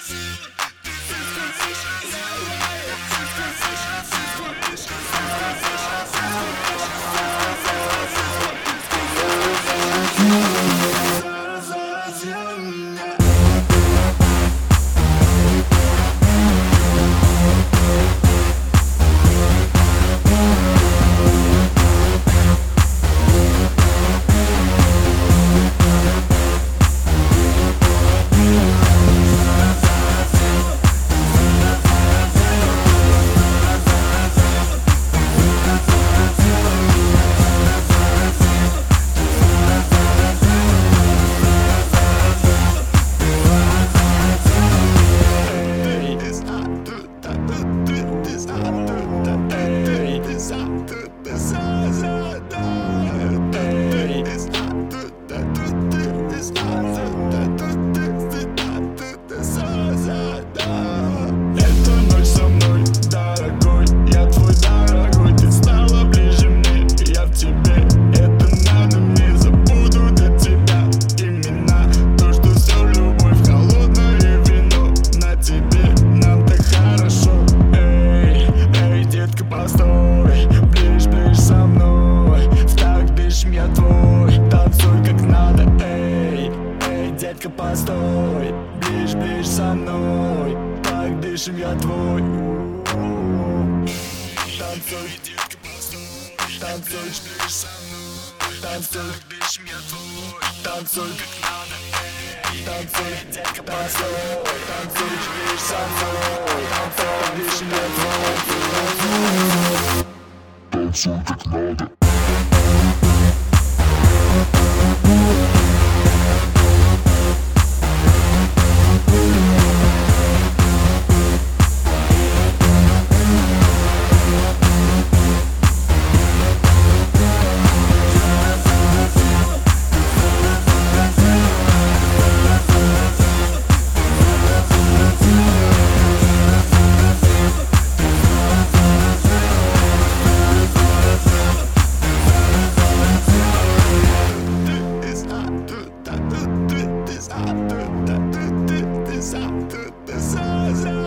Детка, постой, ближе со мной, так дышим я твой. Танцуй, детка, постой, танцуй, ближе со мной, танцуй, дышим я твой, танцуй как надо, танцуй, детка, постой, танцуй, ближе со мной, танцуй, дышим я твой, танцуй как надо. This